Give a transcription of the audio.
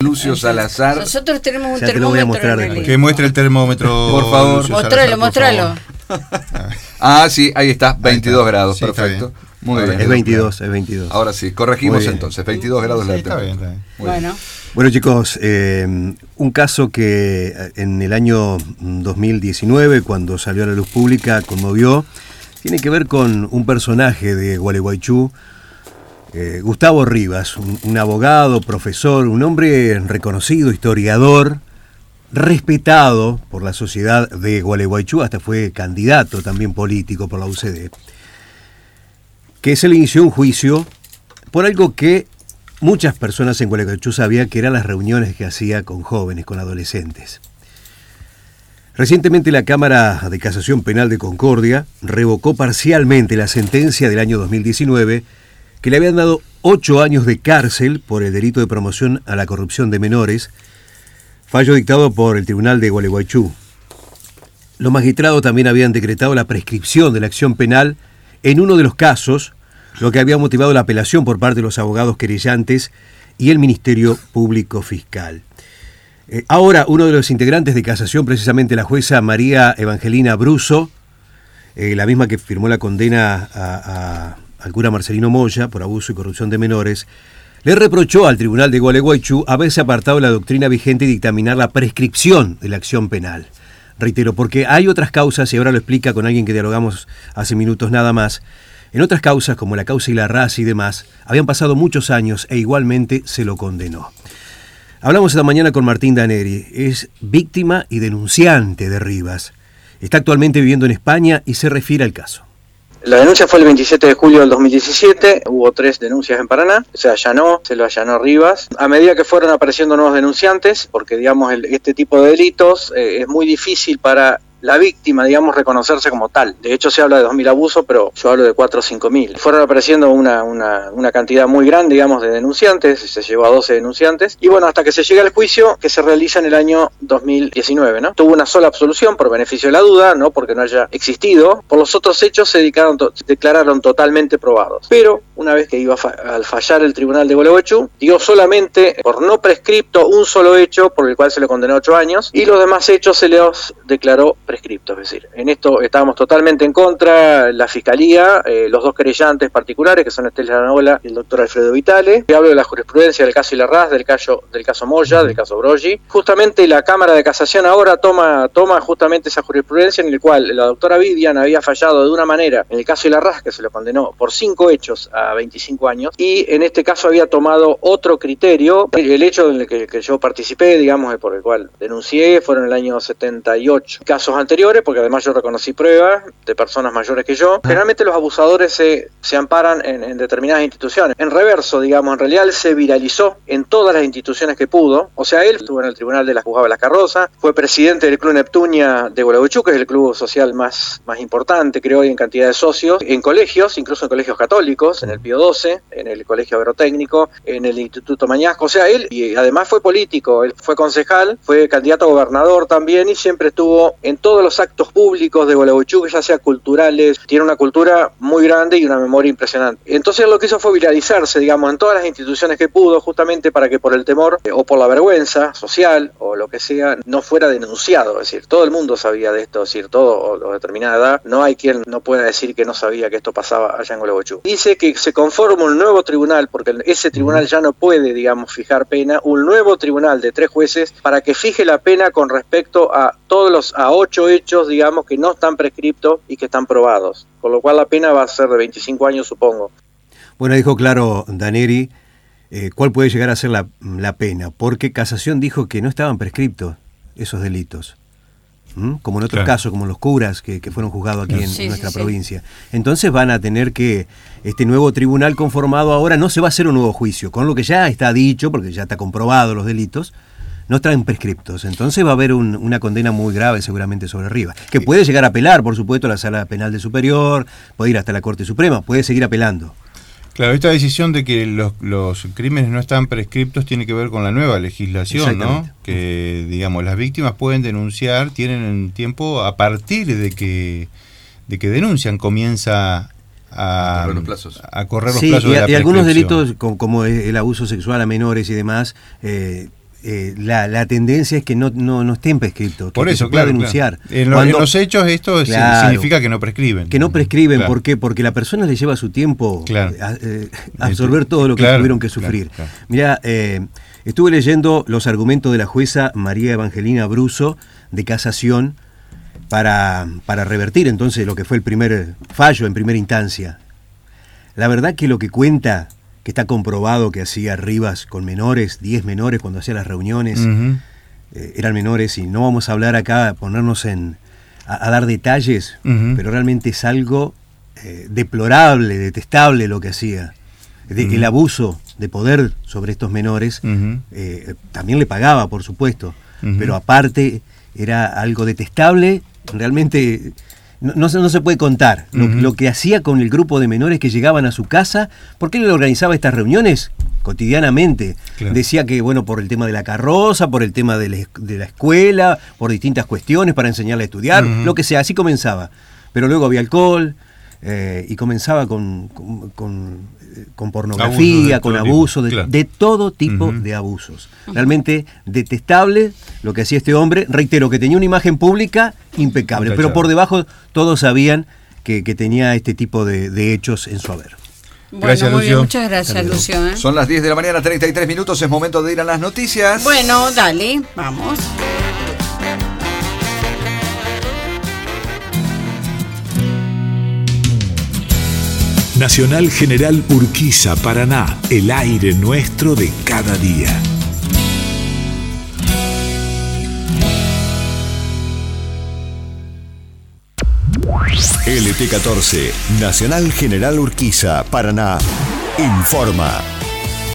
Lucio Salazar. Nosotros tenemos un Ya te lo voy a mostrar termómetro. después. Que muestre el termómetro. Por favor. Lucio Salazar, Mostralo. por favor. Sí, ahí está, 22 grados, Sí, está perfecto. bien. Muy bien. Es 22, es 22. Ahora sí, corregimos Muy bien. entonces, 22 grados la Sí, está bien, temperatura. está bien. Bueno, Bueno, chicos, un caso que en el año 2019, cuando salió a la luz pública, conmovió, tiene que ver con un personaje de Gualeguaychú, Gustavo Rivas, un abogado, profesor, un hombre reconocido, historiador, respetado por la sociedad de Gualeguaychú, hasta fue candidato también político por la UCD, que se le inició un juicio por algo que muchas personas en Gualeguaychú sabían que eran las reuniones que hacía con jóvenes, con adolescentes. Recientemente la Cámara de Casación Penal de Concordia revocó parcialmente la sentencia del año 2019 que le habían dado 8 años de cárcel por el delito de promoción a la corrupción de menores, fallo dictado por el Tribunal de Gualeguaychú. Los magistrados también habían decretado la prescripción de la acción penal en uno de los casos, lo que había motivado la apelación por parte de los abogados querellantes y el Ministerio Público Fiscal. Ahora, uno de los integrantes de casación, precisamente la jueza María Evangelina Bruso, la misma que firmó la condena al cura Marcelino Moya por abuso y corrupción de menores, le reprochó al Tribunal de Gualeguaychú haberse apartado de la doctrina vigente y dictaminar la prescripción de la acción penal. Reitero, porque hay otras causas, y ahora lo explica con alguien que dialogamos hace minutos nada más. En otras causas, como la causa Ilarraz y demás, habían pasado muchos años e igualmente se lo condenó. Hablamos esta mañana con Martín Daneri, es víctima y denunciante de Rivas. Está actualmente viviendo en España y se refiere al caso. La denuncia fue el 27 de julio del 2017, hubo 3 denuncias en Paraná, se lo allanó Rivas. A medida que fueron apareciendo nuevos denunciantes, porque digamos este tipo de delitos es muy difícil para la víctima, digamos, reconocerse como tal. De hecho se habla de 2.000 abusos, pero yo hablo de 4 o 5.000. Fueron apareciendo una cantidad muy grande, digamos, de denunciantes, se llegó a 12 denunciantes, y bueno, hasta que se llega al juicio que se realiza en el año 2019, ¿no? Tuvo una sola absolución por beneficio de la duda, no porque no haya existido. Por los otros hechos se declararon totalmente probados. Pero una vez que iba al fallar el Tribunal de Gualeguaychú, dio solamente por no prescripto un solo hecho por el cual se le condenó 8 años, y los demás hechos se los declaró prescripto. Es decir, en esto estábamos totalmente en contra, la Fiscalía, los 2 querellantes particulares, que son Estela Nola y el doctor Alfredo Vitale. Hablo de la jurisprudencia del caso Ilarraz, del caso Moya, del caso Broggi. Justamente la Cámara de Casación ahora toma justamente esa jurisprudencia en el cual la doctora Vivian había fallado de una manera en el caso Ilarraz, que se lo condenó por 5 hechos a 25 años, y en este caso había tomado otro criterio. El hecho en el que yo participé, digamos, por el cual denuncié, fueron en el año 78 casos anteriores, porque además yo reconocí pruebas de personas mayores que yo. Generalmente los abusadores se amparan en determinadas instituciones. En reverso, digamos, en realidad él se viralizó en todas las instituciones que pudo. O sea, él estuvo en el Tribunal de la Juzgado de las Carrozas, fue presidente del Club Neptunia de Gualeguaychú, que es el club social más importante, creo, hoy en cantidad de socios, en colegios, incluso en colegios católicos, en el Pío XII, en el Colegio Agrotécnico, en el Instituto Mañasco. O sea, él, y además fue político, él fue concejal, fue candidato a gobernador también, y siempre estuvo en todos los actos públicos de Gualeguaychú, ya sea culturales. Tiene una cultura muy grande y una memoria impresionante. Entonces lo que hizo fue viralizarse, digamos, en todas las instituciones que pudo, justamente para que por el temor o por la vergüenza social o lo que sea, no fuera denunciado. Es decir, todo el mundo sabía de esto, es decir, todo o determinada edad, no hay quien no pueda decir que no sabía que esto pasaba allá en Gualeguaychú. Dice que se conforma un nuevo tribunal, porque ese tribunal ya no puede, digamos, fijar pena, un nuevo tribunal de 3 jueces para que fije la pena con respecto a todos a 8 hechos, digamos, que no están prescriptos y que están probados, con lo cual la pena va a ser de 25 años, supongo. Bueno, dijo claro Daneri cuál puede llegar a ser la pena, porque Casación dijo que no estaban prescriptos esos delitos, como en otros casos, como los curas que fueron juzgados aquí en nuestra provincia. Entonces van a tener que, este nuevo tribunal conformado ahora no se va a hacer un nuevo juicio, con lo que ya está dicho, porque ya está comprobado los delitos, no están prescriptos. Entonces va a haber una condena muy grave seguramente sobre Rivas, que puede llegar a apelar, por supuesto, a la Sala Penal de Superior, puede ir hasta la Corte Suprema, puede seguir apelando. Claro, esta decisión de que los crímenes no están prescriptos tiene que ver con la nueva legislación, ¿no? Que, digamos, las víctimas pueden denunciar, tienen tiempo a partir de que denuncian, comienza a correr los plazos, de la prescripción. Y algunos delitos, como el abuso sexual a menores y demás, la tendencia es que no estén prescriptos. Por que eso, se pueda claro. denunciar. En los hechos esto significa que no prescriben. Que no prescriben, ¿por qué? Porque la persona le lleva su tiempo absorber todo lo que tuvieron que sufrir. Claro. Mirá, estuve leyendo los argumentos de la jueza María Evangelina Bruso de casación para revertir entonces lo que fue el primer fallo en primera instancia. La verdad que lo que cuenta, que está comprobado que hacía Rivas con menores, 10 menores cuando hacía las reuniones, eran menores, y no vamos a hablar acá, ponernos a dar detalles, pero realmente es algo deplorable, detestable lo que hacía. El abuso de poder sobre estos menores, también le pagaba, por supuesto, pero aparte era algo detestable, realmente no se puede contar lo que hacía con el grupo de menores que llegaban a su casa, porque él organizaba estas reuniones cotidianamente. Claro. Decía que, bueno, por el tema de la carroza, por el tema de la escuela, por distintas cuestiones para enseñarle a estudiar, lo que sea, así comenzaba. Pero luego había alcohol, y comenzaba con pornografía, con abuso, de todo tipo de abusos. Realmente detestable lo que hacía este hombre. Reitero, que tenía una imagen pública impecable, pero por debajo todos sabían que tenía este tipo de hechos en su haber. Bueno, gracias, muy Lucio. bien, muchas gracias, Lucio. Son las 10 de la mañana, 33 minutos, es momento de ir a las noticias. Bueno, dale, vamos. Nacional General Urquiza, Paraná, el aire nuestro de cada día. LT14, Nacional General Urquiza, Paraná, informa.